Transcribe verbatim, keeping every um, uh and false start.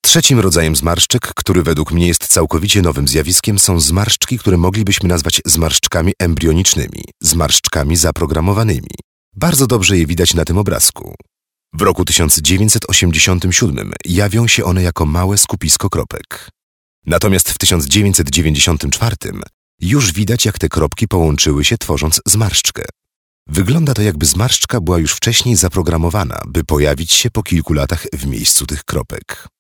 Trzecim rodzajem zmarszczek, który według mnie jest całkowicie nowym zjawiskiem, są zmarszczki, które moglibyśmy nazwać zmarszczkami embrionicznymi, zmarszczkami zaprogramowanymi. Bardzo dobrze je widać na tym obrazku. W roku tysiąc dziewięćset osiemdziesiątym siódmym jawią się one jako małe skupisko kropek. Natomiast w tysiąc dziewięćset dziewięćdziesiątym czwartym już widać, jak te kropki połączyły się, tworząc zmarszczkę. Wygląda to, jakby zmarszczka była już wcześniej zaprogramowana, by pojawić się po kilku latach w miejscu tych kropek.